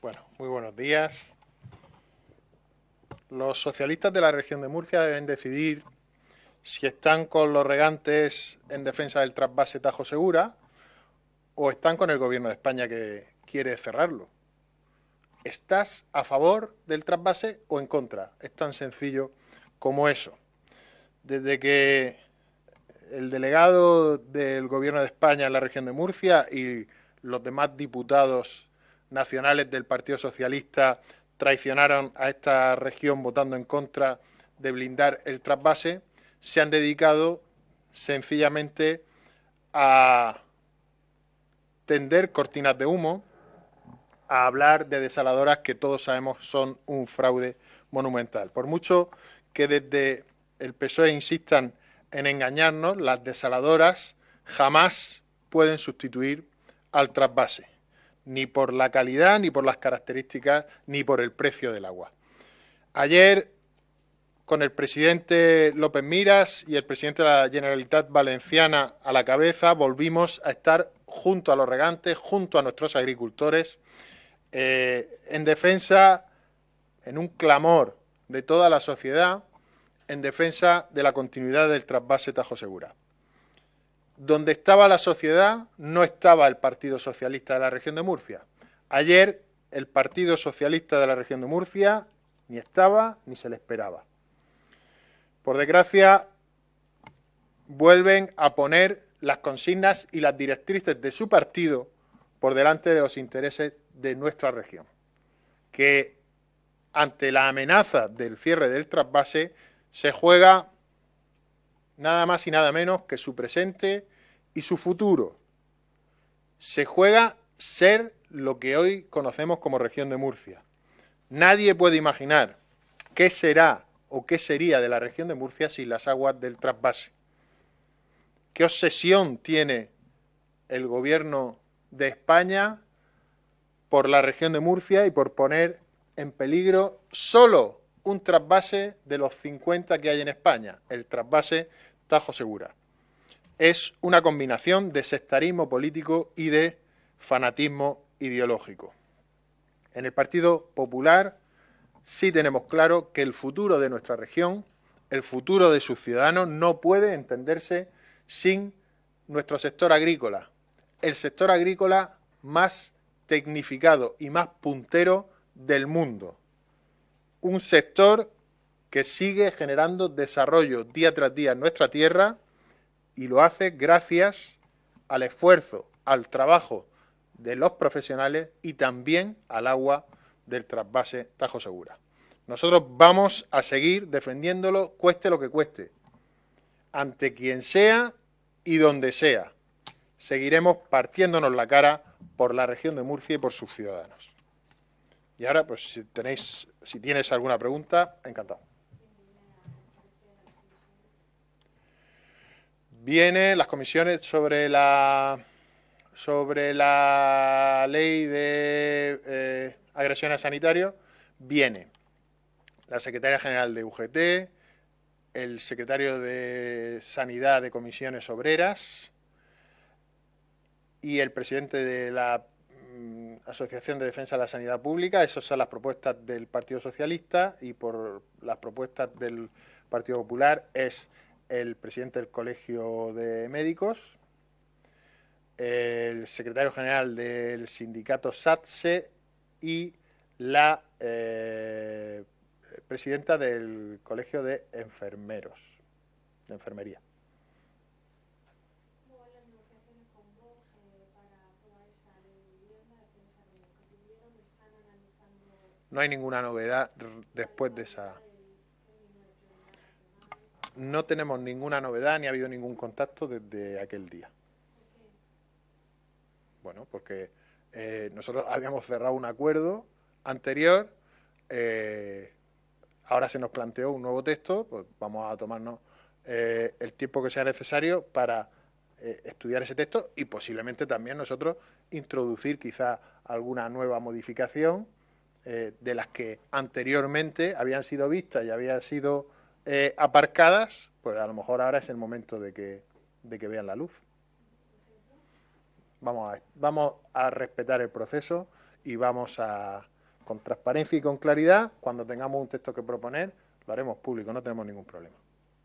Bueno, muy buenos días. Los socialistas de la región de Murcia deben decidir si están con los regantes en defensa del trasvase Tajo Segura o están con el gobierno de España que quiere cerrarlo. ¿Estás a favor del trasvase o en contra? Es tan sencillo como eso. Desde que el delegado del gobierno de España en la región de Murcia y los demás diputados nacionales del Partido Socialista traicionaron a esta región votando en contra de blindar el trasvase, se han dedicado sencillamente a tender cortinas de humo, a hablar de desaladoras que todos sabemos son un fraude monumental. Por mucho que desde el PSOE insistan en engañarnos, las desaladoras jamás pueden sustituir al trasvase, ni por la calidad, ni por las características, ni por el precio del agua. Ayer, con el presidente López Miras y el presidente de la Generalitat Valenciana a la cabeza, volvimos a estar junto a los regantes, junto a nuestros agricultores, en defensa, en un clamor de toda la sociedad, en defensa de la continuidad del trasvase Tajo Segura. Donde estaba la sociedad no estaba el Partido Socialista de la región de Murcia. Ayer el Partido Socialista de la región de Murcia ni estaba ni se le esperaba. Por desgracia, vuelven a poner las consignas y las directrices de su partido por delante de los intereses de nuestra región, que ante la amenaza del cierre del trasvase se juega nada más y nada menos que su presente y su futuro. Se juega ser lo que hoy conocemos como región de Murcia. Nadie puede imaginar qué será o qué sería de la región de Murcia sin las aguas del trasvase. ¿Qué obsesión tiene el gobierno de España por la región de Murcia y por poner en peligro solo un trasvase de los 50 que hay en España, el trasvase Tajo Segura? Es una combinación de sectarismo político y de fanatismo ideológico. En el Partido Popular sí tenemos claro que el futuro de nuestra región, el futuro de sus ciudadanos, no puede entenderse sin nuestro sector agrícola, el sector agrícola más tecnificado y más puntero del mundo. Un sector que sigue generando desarrollo día tras día en nuestra tierra y lo hace gracias al esfuerzo, al trabajo de los profesionales y también al agua del trasvase Tajo Segura. Nosotros vamos a seguir defendiéndolo, cueste lo que cueste, ante quien sea y donde sea. Seguiremos partiéndonos la cara por la región de Murcia y por sus ciudadanos. Y ahora, pues si tienes alguna pregunta, encantado. Viene las comisiones sobre la ley de agresiones a sanitarios. Viene la secretaria general de UGT, el secretario de Sanidad de Comisiones Obreras y el presidente de la Asociación de Defensa de la Sanidad Pública. Esas son las propuestas del Partido Socialista, y por las propuestas del Partido Popular es el presidente del Colegio de Médicos, el secretario general del sindicato SATSE y la presidenta del Colegio de Enfermeros, de Enfermería. No hay ninguna novedad después de esa. No tenemos ninguna novedad ni ha habido ningún contacto desde aquel día. Bueno, porque nosotros habíamos cerrado un acuerdo anterior, ahora se nos planteó un nuevo texto, pues vamos a tomarnos el tiempo que sea necesario para estudiar ese texto y posiblemente también nosotros introducir quizá alguna nueva modificación de las que anteriormente habían sido vistas y habían sido aparcadas, pues a lo mejor ahora es el momento de que vean la luz. Vamos a respetar el proceso y vamos a con transparencia y con claridad. Cuando tengamos un texto que proponer, lo haremos público, no tenemos ningún problema.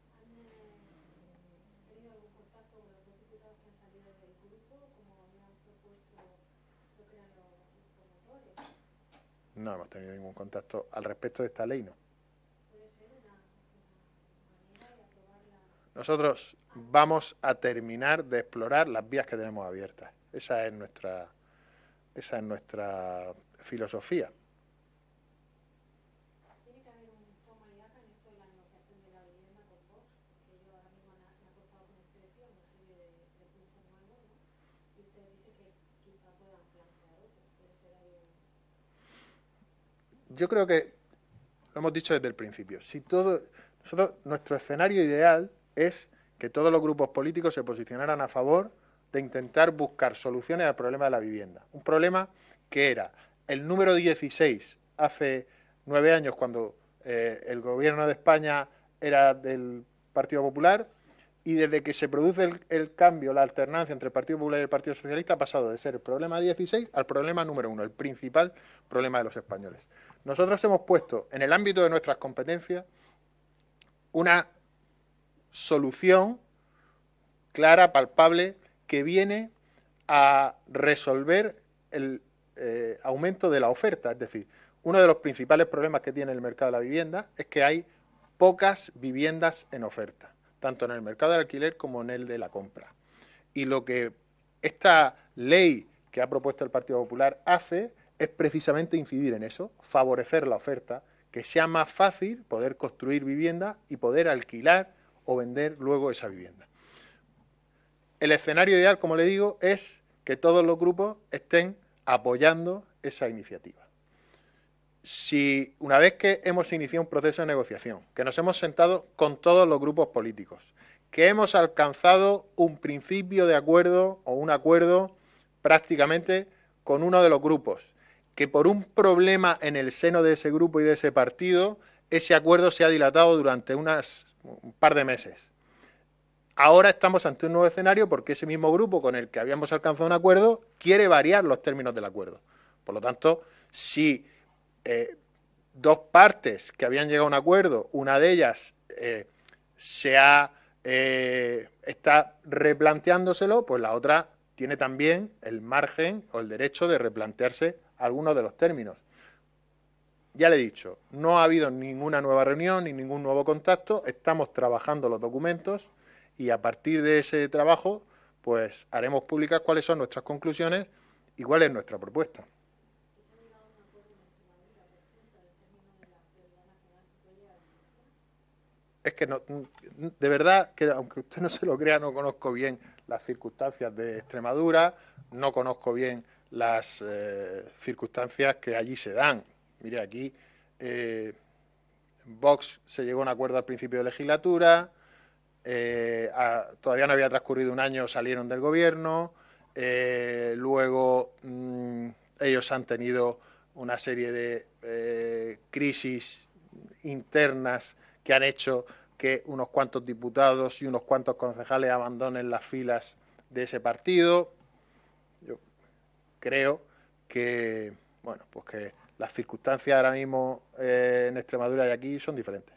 No hemos tenido ningún contacto al respecto de esta ley, no. Nosotros vamos a terminar de explorar las vías que tenemos abiertas. Esa es nuestra filosofía. ¿Tiene que haber un toma y daca en esto de la negociación de la vivienda con Vox? Porque ellos ahora mismo han aportado, como usted decía, una serie de puntos nuevos, ¿no? Y usted dice que quizá puedan plantear otros. Puede ser ahí un... Yo creo que lo hemos dicho desde el principio. Nuestro escenario ideal es que todos los grupos políticos se posicionaran a favor de intentar buscar soluciones al problema de la vivienda. Un problema que era el número 16 hace 9 años, cuando el gobierno de España era del Partido Popular, y desde que se produce el cambio, la alternancia entre el Partido Popular y el Partido Socialista, ha pasado de ser el problema 16 al problema número 1, el principal problema de los españoles. Nosotros hemos puesto en el ámbito de nuestras competencias una solución clara, palpable, que viene a resolver el aumento de la oferta. Es decir, uno de los principales problemas que tiene el mercado de la vivienda es que hay pocas viviendas en oferta, tanto en el mercado del alquiler como en el de la compra. Y lo que esta ley que ha propuesto el Partido Popular hace es precisamente incidir en eso, favorecer la oferta, que sea más fácil poder construir vivienda y poder alquilar o vender luego esa vivienda. El escenario ideal, como le digo, es que todos los grupos estén apoyando esa iniciativa. Si una vez que hemos iniciado un proceso de negociación, que nos hemos sentado con todos los grupos políticos, que hemos alcanzado un principio de acuerdo o un acuerdo prácticamente con uno de los grupos, que por un problema en el seno de ese grupo y de ese partido, ese acuerdo se ha dilatado durante un par de meses. Ahora estamos ante un nuevo escenario porque ese mismo grupo con el que habíamos alcanzado un acuerdo quiere variar los términos del acuerdo. Por lo tanto, si dos partes que habían llegado a un acuerdo, una de ellas está replanteándoselo, pues la otra tiene también el margen o el derecho de replantearse algunos de los términos. Ya le he dicho, no ha habido ninguna nueva reunión ni ningún nuevo contacto, estamos trabajando los documentos y a partir de ese trabajo pues haremos públicas cuáles son nuestras conclusiones y cuál es nuestra propuesta. Es que no, de verdad, que aunque usted no se lo crea, no conozco bien las circunstancias de Extremadura, no conozco bien las circunstancias que allí se dan. Mire, aquí Vox se llegó a un acuerdo al principio de legislatura, todavía no había transcurrido un año, salieron del gobierno, luego ellos han tenido una serie de crisis internas que han hecho que unos cuantos diputados y unos cuantos concejales abandonen las filas de ese partido. Yo creo que, bueno, pues que las circunstancias ahora mismo en Extremadura y aquí son diferentes.